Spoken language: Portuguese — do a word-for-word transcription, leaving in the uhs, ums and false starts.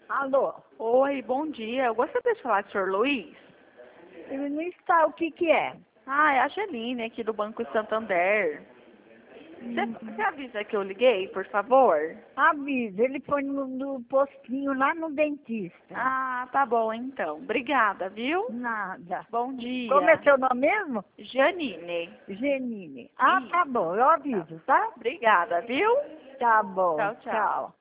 Alô? Oi, bom dia. Eu gostaria de falar com o senhor Luiz. Ele não está, o que que é? Ah, é a Geline aqui do Banco Santander. Você, você avisa que eu liguei, por favor? Avisa, ele foi no, no postinho lá no dentista. Ah, tá bom então. Obrigada, viu? Nada. Bom dia. Como é seu nome mesmo? Janine. Genine. Ah, tá bom, eu aviso, tá? Obrigada, viu? Tá bom, Tchau, tchau. tchau.